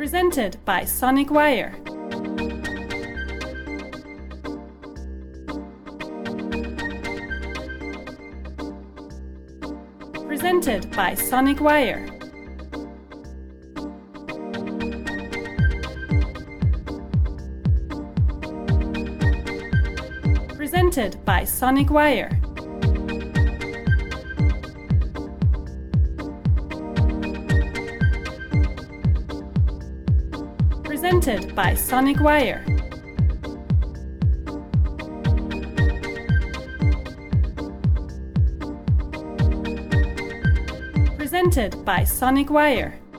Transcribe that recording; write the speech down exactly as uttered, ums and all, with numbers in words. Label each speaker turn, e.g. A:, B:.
A: Presented by Sonic Wire. Presented by Sonic Wire. Presented by Sonic Wire. Presented by Sonic Wire. Presented by Sonic Wire.